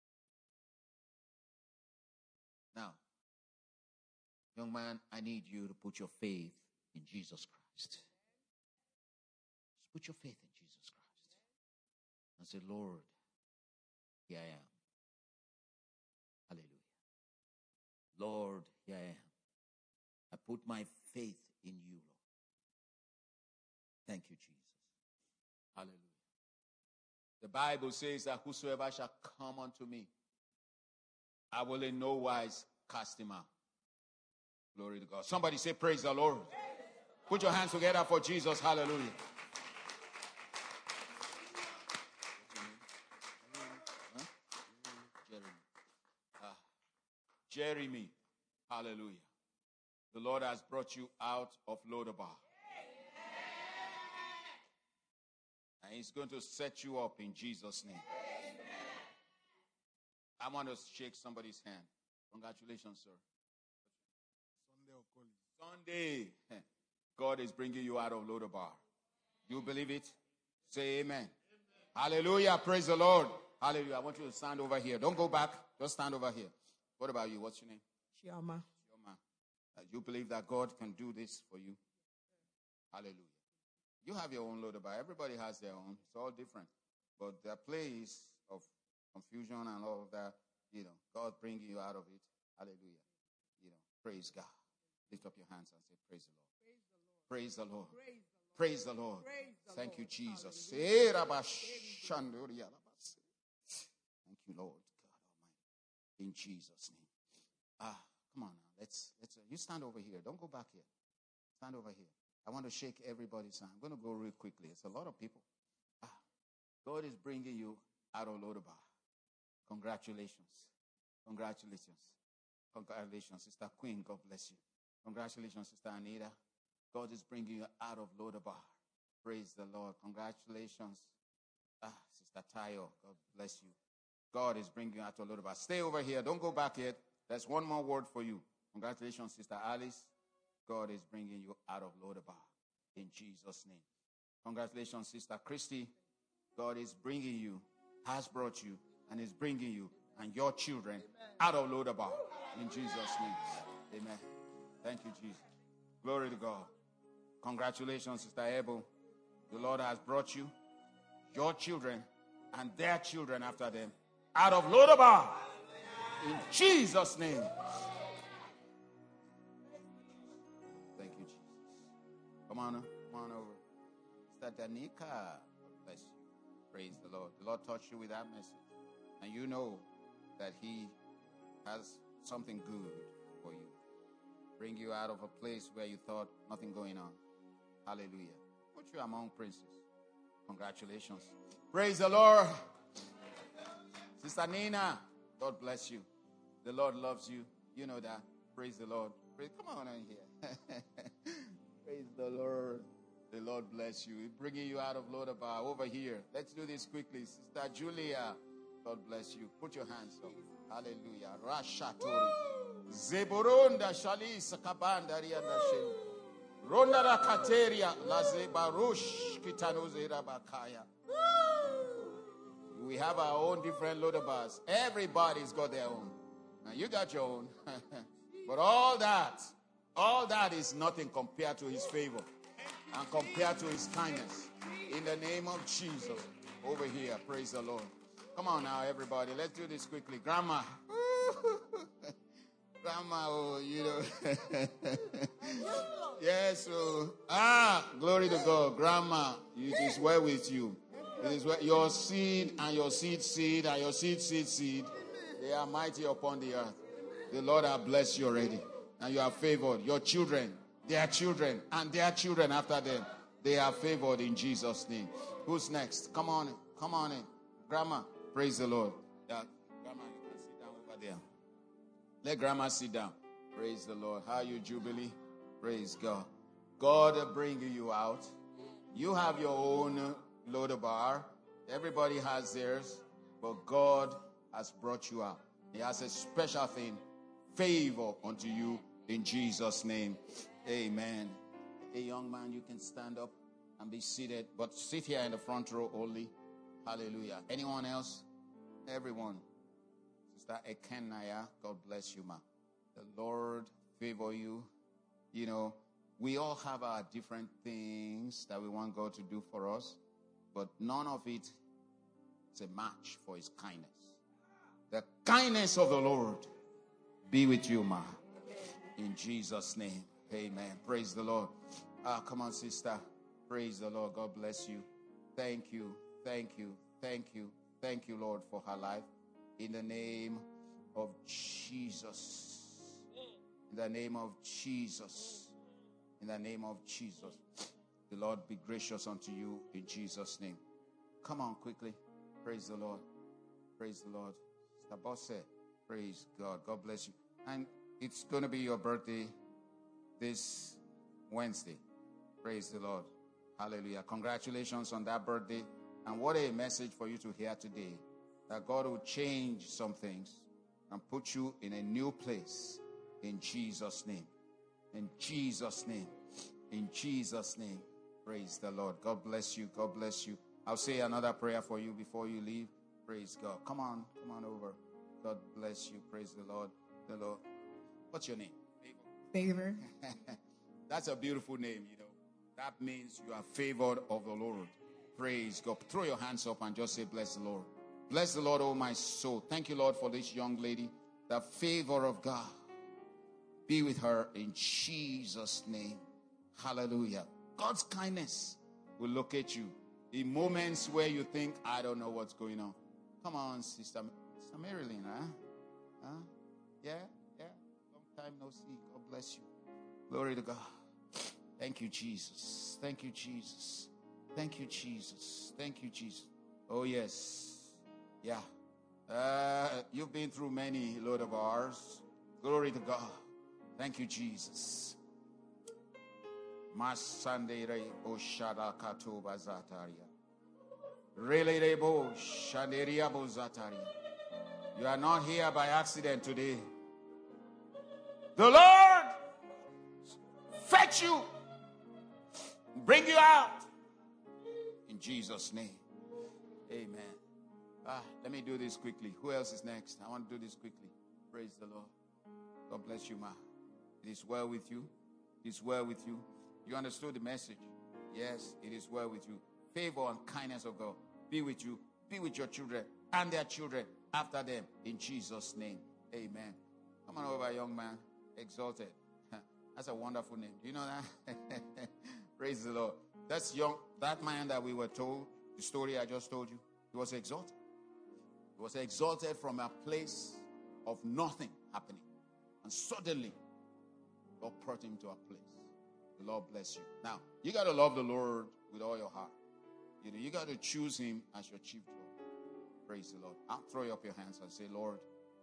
Now, young man, I need you to put your faith in Jesus Christ. Just put your faith in Jesus Christ. And say, Lord, here I am. Hallelujah. Lord, here I am. I put my faith in you, Lord. Thank you, Jesus. Hallelujah. The Bible says that whosoever shall come unto me, I will in no wise cast him out. Glory to God. Somebody say, praise the Lord. Put your hands together for Jesus. Hallelujah. Huh? Jeremy. Ah. Jeremy. Hallelujah. The Lord has brought you out of Lodabar. And he's going to set you up in Jesus' name. I want to shake somebody's hand. Congratulations, sir. Sunday. Sunday. God is bringing you out of Lodabar. Do you believe it? Say amen. Amen. Hallelujah. Praise the Lord. Hallelujah. I want you to stand over here. Don't go back. Just stand over here. What about you? What's your name? Chioma. Chioma. Uh, you believe that God can do this for you? Hallelujah. You have your own Lodabar. Everybody has their own. It's all different. But the place of confusion and all of that, you know, God bringing you out of it. Hallelujah. You know, praise God. Lift up your hands and say, praise the Lord. Praise the Lord. Praise the Lord. Praise the Lord. Thank you, Jesus. Thank you, Lord God Almighty. In Jesus' name. Ah, come on now. Let's let's. Uh, you stand over here. Don't go back here. Stand over here. I want to shake everybody's hand. I'm going to go real quickly. It's a lot of people. Ah, God is bringing you out of Lodabar. Congratulations. Congratulations. Congratulations, Sister Queen. God bless you. Congratulations, Sister Anita. God is bringing you out of Lodabar. Praise the Lord. Congratulations. Ah, Sister Tayo. God bless you. God is bringing you out of Lodabar. Stay over here. Don't go back yet. There's one more word for you. Congratulations, Sister Alice. God is bringing you out of Lodabar in Jesus' name. Congratulations, Sister Christy. God is bringing you, has brought you, and is bringing you and your children out of Lodabar in Jesus' name. Amen. Thank you, Jesus. Glory to God. Congratulations, Sister Abel. The Lord has brought you, your children, and their children after them out of Lodabar in Jesus' name. Thank you, Jesus. Come on, come on over. Sister Danica, God bless you. Praise the Lord. The Lord touched you with that message. And you know that he has something good for you. Bring you out of a place where you thought nothing going on. Hallelujah. Put you among princes. Congratulations. Praise the Lord. Sister Nina, God bless you. The Lord loves you. You know that. Praise the Lord. Praise, come on in here. Praise the Lord. The Lord bless you. He's bringing you out of Lodabar over here. Let's do this quickly. Sister Julia, God bless you. Put your hands up. Hallelujah. Rashatori. Zeburonda Shalis Kabanda Rianda Shin. Ronda Rakateria Lazebarush Kitanuzera Bakaya. We have our own different Lodabars. Everybody's got their own. And you got your own. But all that, all that is nothing compared to his favor and compared to his kindness. In the name of Jesus. Over here. Praise the Lord. Come on now, everybody. Let's do this quickly. Grandma. Grandma, oh, you know. Yes, oh. Ah, glory to God. Grandma, it is well with you. It is well. Your seed and your seed seed and your seed seed seed, they are mighty upon the earth. The Lord has blessed you already. And you are favored. Your children, their children, and their children after them, they are favored in Jesus' name. Who's next? Come on in. Come on in. Grandma, praise the Lord. Yeah, Grandma, you can sit down over there. Let Grandma sit down. Praise the Lord. How are you, Jubilee? Praise God. God bringing you out. You have your own Lodabar. Everybody has theirs. But God has brought you out. He has a special thing. Favor unto you in Jesus' name. Amen. A young man, you can stand up and be seated. But sit here in the front row only. Hallelujah. Anyone else? Everyone. Sister Ekenaya, God bless you, ma. The Lord favor you. You know, we all have our different things that we want God to do for us, but none of it is a match for his kindness. The kindness of the Lord be with you, ma. In Jesus' name, amen. Praise the Lord. Ah, come on, sister. Praise the Lord. God bless you. Thank you, thank you, thank you, thank you, Lord, for her life. In the name of Jesus. In the name of Jesus. in the name of Jesus. The Lord be gracious unto you in Jesus' name. Come on quickly. Praise the Lord. Praise the Lord. Stabose. Praise God. God bless you. And it's going to be your birthday this Wednesday. Praise the Lord. Hallelujah. Congratulations on that birthday. And what a message for you to hear today. That God will change some things and put you in a new place in Jesus' name. In Jesus' name. In Jesus' name. Praise the Lord. God bless you. God bless you. I'll say another prayer for you before you leave. Praise God. Come on. Come on over. God bless you. Praise the Lord. The Lord. What's your name? Favor. That's a beautiful name, you know. That means you are favored of the Lord. Praise God. Throw your hands up and just say, bless the Lord. Bless the Lord, oh my soul. Thank you, Lord, for this young lady. The favor of God be with her in Jesus' name. Hallelujah. God's kindness will locate you in moments where you think, I don't know what's going on. Come on, Sister, Sister Marilyn, huh? Huh? Yeah? Yeah? Long time no see. God bless you. Glory to God. Thank you, Jesus. Thank you, Jesus. Thank you, Jesus. Thank you, Jesus. Oh, yes. Yeah. Uh, you've been through many load of hours. Glory to God. Thank you, Jesus. Masandere boshada katuba zataria. Relere bo shanderia bo zataria. You are not here by accident today. The Lord fetch you, bring you out in Jesus' name. Amen. Ah, let me do this quickly. Who else is next? I want to do this quickly. Praise the Lord. God bless you, ma. It is well with you. It is well with you. You understood the message? Yes, it is well with you. Favor and kindness of God be with you, be with your children and their children after them in Jesus' name. Amen. Come on over, young man. Exalted. That's a wonderful name. Do you know that? Praise the Lord. That's young. That man that we were told, the story I just told you, he was exalted. He was exalted from a place of nothing happening. And suddenly, God brought him to a place. The Lord bless you. Now, you got to love the Lord with all your heart. You know, you got to choose him as your chief joy. Praise the Lord. I'll throw up your hands and say, Lord,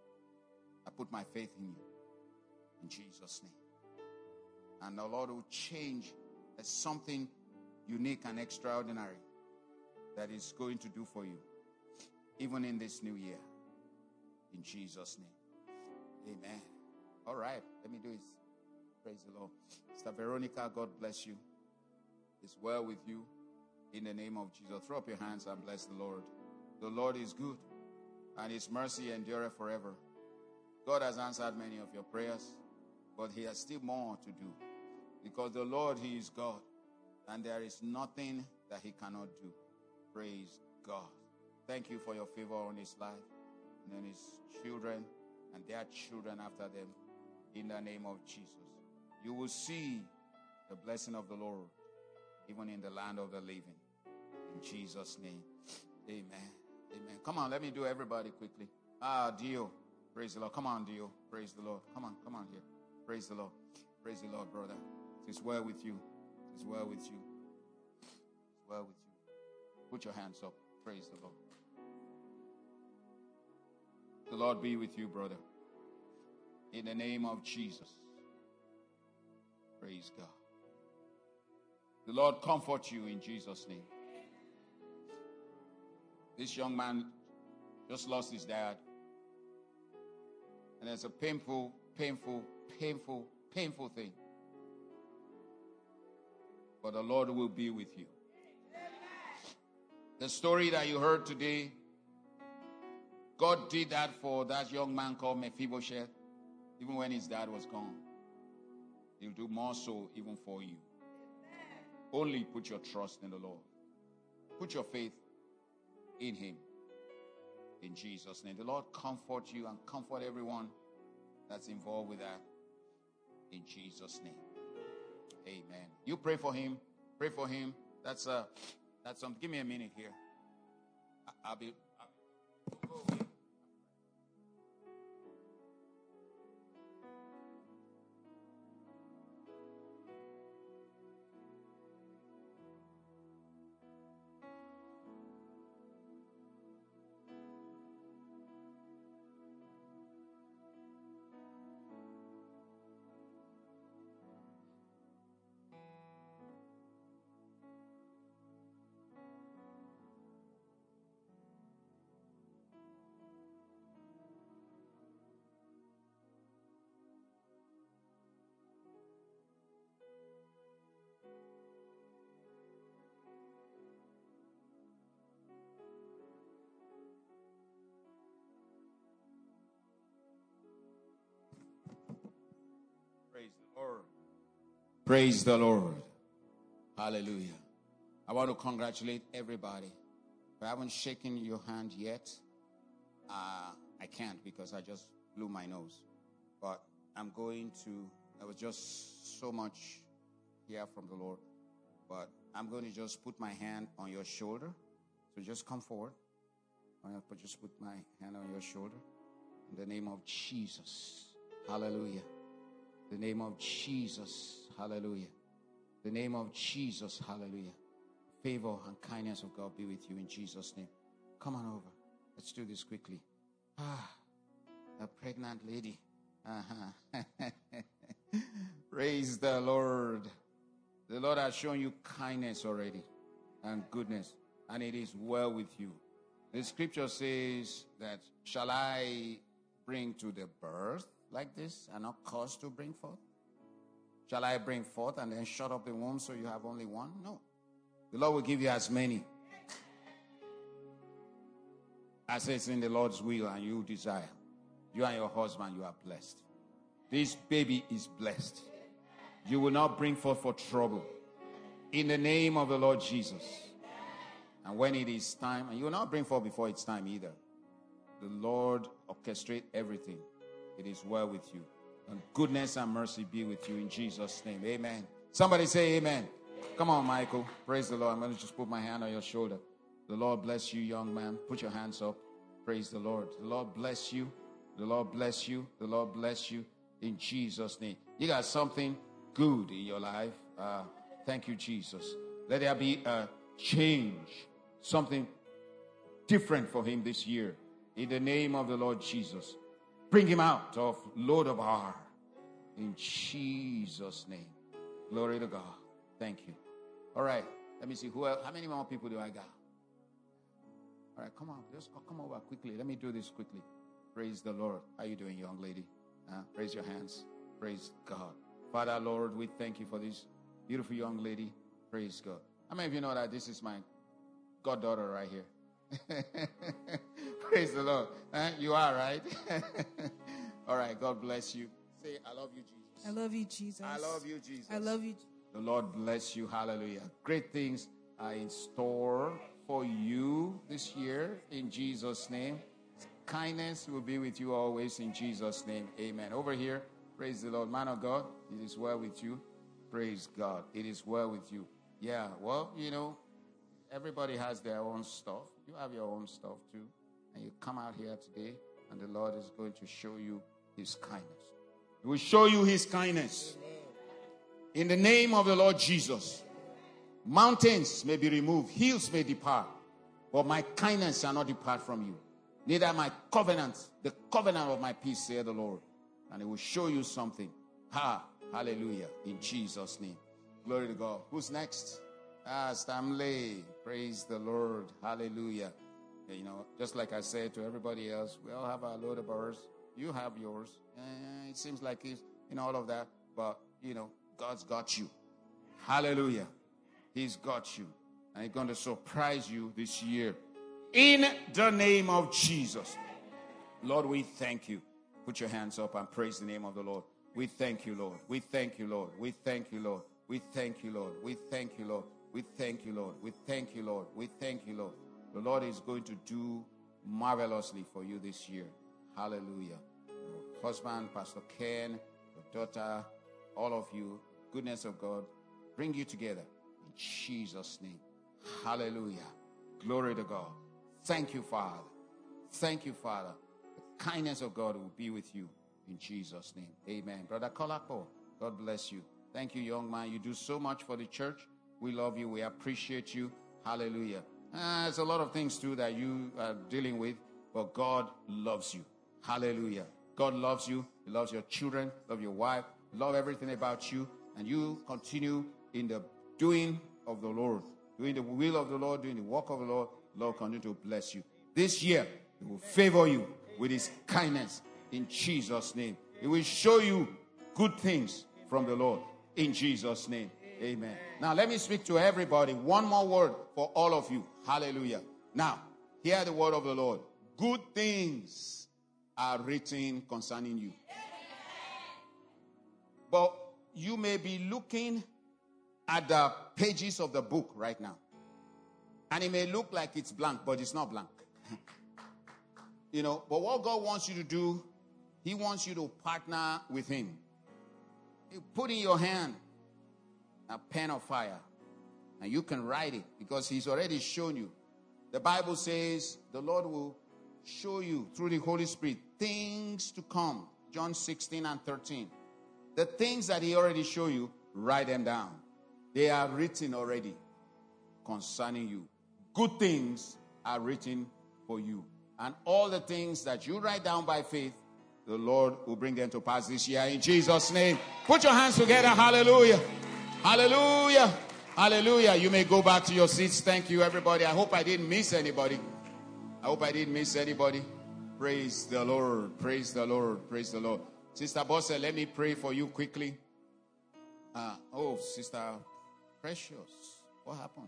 I put my faith in you. In Jesus' name. And the Lord will change. There's something unique and extraordinary that is going to do for you, even in this new year. In Jesus' name. Amen. All right. Let me do it. Praise the Lord. Sister Veronica, God bless you. It's well with you. In the name of Jesus. Throw up your hands and bless the Lord. The Lord is good, and his mercy endureth forever. God has answered many of your prayers, but he has still more to do. Because the Lord, he is God, and there is nothing that he cannot do. Praise God. Thank you for your favor on his life, and on his children, and their children after them. In the name of Jesus. You will see the blessing of the Lord, even in the land of the living. In Jesus' name. Amen. Amen. Come on, let me do everybody quickly. Ah, Dio. Praise the Lord. Come on, Dio. Praise the Lord. Come on, come on here. Praise the Lord. Praise the Lord, brother. It is well with you. It is well with you. It's well with you. Put your hands up. Praise the Lord. The Lord be with you, brother. In the name of Jesus. Praise God. The Lord comfort you in Jesus' name. This young man just lost his dad. And it's a painful, painful, painful, painful thing. But the Lord will be with you. The story that you heard today, God did that for that young man called Mephibosheth, even when his dad was gone. He'll do more so even for you. Only put your trust in the Lord. Put your faith in him. In Jesus' name. The Lord comfort you and comfort everyone that's involved with that. In Jesus' name. Amen. You pray for him. Pray for him. That's uh that's something. Give me a minute here. I, I'll be I'll, go away. Praise the Lord. Hallelujah. I want to congratulate everybody. If I haven't shaken your hand yet, uh, I can't because I just blew my nose. But I'm going to, there was just so much here from the Lord. But I'm going to just put my hand on your shoulder. So just come forward. I'm going to just put my hand on your shoulder. In the name of Jesus. Hallelujah. The name of Jesus. Hallelujah. The name of Jesus. Hallelujah. Favor and kindness of God be with you in Jesus' name. Come on over. Let's do this quickly. Ah, a pregnant lady. Uh-huh. Praise the Lord. The Lord has shown you kindness already and goodness, and it is well with you. The scripture says that, shall I bring to the birth like this and not cause to bring forth? Shall I bring forth and then shut up the womb so you have only one? No. The Lord will give you as many as it's in the Lord's will and you desire. You and your husband, you are blessed. This baby is blessed. You will not bring forth for trouble. In the name of the Lord Jesus. And when it is time, and you will not bring forth before it's time either. The Lord orchestrate everything. It is well with you. And goodness and mercy be with you in Jesus' name. Amen. Somebody say amen. Come on, Michael. Praise the Lord. I'm going to just put my hand on your shoulder. The Lord bless you, young man. Put your hands up. Praise the Lord. The Lord bless you. The Lord bless you. The Lord bless you in Jesus' name. You got something good in your life. Uh, thank you, Jesus. Let there be a change. Something different for him this year. In the name of the Lord Jesus. Bring him out of Lodabar. In Jesus' name. Glory to God. Thank you. All right. Let me see. Who else? How many more people do I got? All right. Come on. Just come over quickly. Let me do this quickly. Praise the Lord. How you doing, young lady? Uh, raise your hands. Praise God. Father, Lord, we thank you for this beautiful young lady. Praise God. How many of you know that this is my goddaughter right here? Praise the Lord. Uh, you are, right? All right. God bless you. Say, I love you, Jesus. I love you, Jesus. I love you, Jesus. I love you. The Lord bless you. Hallelujah. Great things are in store for you this year in Jesus' name. Kindness will be with you always in Jesus' name. Amen. Over here, praise the Lord. Man of God, it is well with you. Praise God. It is well with you. Yeah, well, you know, everybody has their own stuff. You have your own stuff too. And you come out here today, and the Lord is going to show you his kindness. He will show you his kindness. In the name of the Lord Jesus. Mountains may be removed, hills may depart, but my kindness shall not depart from you. Neither my covenant, the covenant of my peace, saith the Lord. And it will show you something. Ha, hallelujah, in Jesus' name. Glory to God. Who's next? Ah, Stanley. Praise the Lord. Hallelujah. You know, just like I said to everybody else, we all have our load of ours. You have yours. Eh, it seems like it's, you know, all of that. But, you know, God's got you. Hallelujah. He's got you. And he's going to surprise you this year. In the name of Jesus. Lord, we thank you. Put your hands up and praise the name of the Lord. We thank you, Lord. We thank you, Lord. We thank you, Lord. We thank you, Lord. We thank you, Lord. We thank you, Lord. We thank you, Lord. We thank you, Lord. The Lord is going to do marvelously for you this year. Hallelujah. Your husband, Pastor Ken, your daughter, all of you, goodness of God, bring you together in Jesus' name. Hallelujah. Glory to God. Thank you, Father. Thank you, Father. The kindness of God will be with you in Jesus' name. Amen. Brother Kolako, God bless you. Thank you, young man. You do so much for the church. We love you. We appreciate you. Hallelujah. Uh, there's a lot of things, too, that you are dealing with, but God loves you. Hallelujah. God loves you. He loves your children, love your wife, love everything about you, and you continue in the doing of the Lord, doing the will of the Lord, doing the work of the Lord. The Lord continue to bless you. This year, He will favor you with His kindness in Jesus' name. He will show you good things from the Lord in Jesus' name. Amen. Now, let me speak to everybody. One more word for all of you. Hallelujah. Now, hear the word of the Lord. Good things are written concerning you. But you may be looking at the pages of the book right now. And it may look like it's blank, but it's not blank. You know, but what God wants you to do, he wants you to partner with him. You put in your hand a pen of fire, and you can write it because he's already shown you. The Bible says the Lord will show you through the Holy Spirit things to come. John sixteen and thirteen. The things that he already showed you, write them down. They are written already concerning you. Good things are written for you. And all the things that you write down by faith, the Lord will bring them to pass this year in Jesus' name. Put your hands together. Hallelujah. Hallelujah. Hallelujah. You may go back to your seats. Thank you, everybody. I hope I didn't miss anybody. I hope I didn't miss anybody. Praise the Lord. Praise the Lord. Praise the Lord. Sister Bossa, let me pray for you quickly. Uh, oh, Sister Precious. What happened?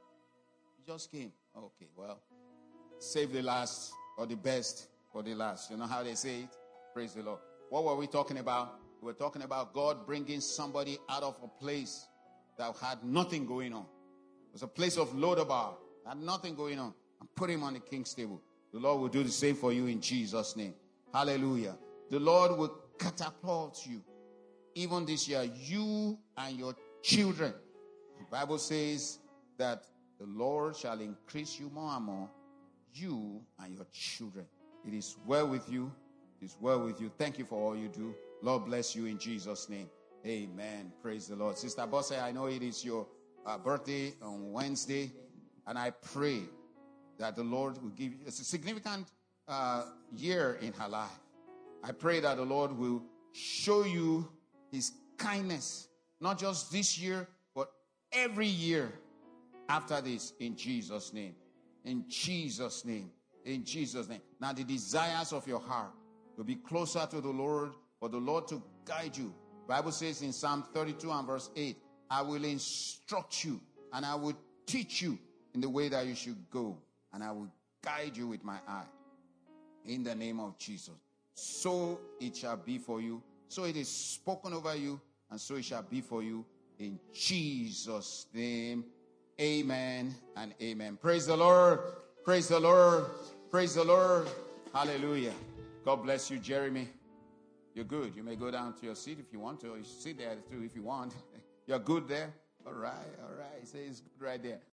You just came. Okay, well, save the last or the best for the last. You know how they say it? Praise the Lord. What were we talking about? We were talking about God bringing somebody out of a place that had nothing going on. It was a place of Lodabar. Had nothing going on. And put him on the king's table. The Lord will do the same for you in Jesus' name. Hallelujah. The Lord will catapult you. Even this year, you and your children. The Bible says that the Lord shall increase you more and more. You and your children. It is well with you. It is well with you. Thank you for all you do. Lord bless you in Jesus' name. Amen. Praise the Lord. Sister Bosse, I know it is your uh, birthday on Wednesday. And I pray that the Lord will give you, it's a significant uh, year in her life. I pray that the Lord will show you his kindness, not just this year, but every year after this, in Jesus' name. In Jesus' name. In Jesus' name. Now the desires of your heart will be closer to the Lord, for the Lord to guide you. The Bible says in Psalm thirty-two and verse eight, I will instruct you and I will teach you in the way that you should go, and I will guide you with my eye. In the name of Jesus. So it shall be for you. So it is spoken over you, and so it shall be for you. In Jesus' name, amen and amen. Praise the Lord. Praise the Lord. Praise the Lord. Hallelujah. God bless you, Jeremy. You're good. You may go down to your seat if you want to. Or you sit there too if you want. You're good there. All right. All right. Say it's good right there.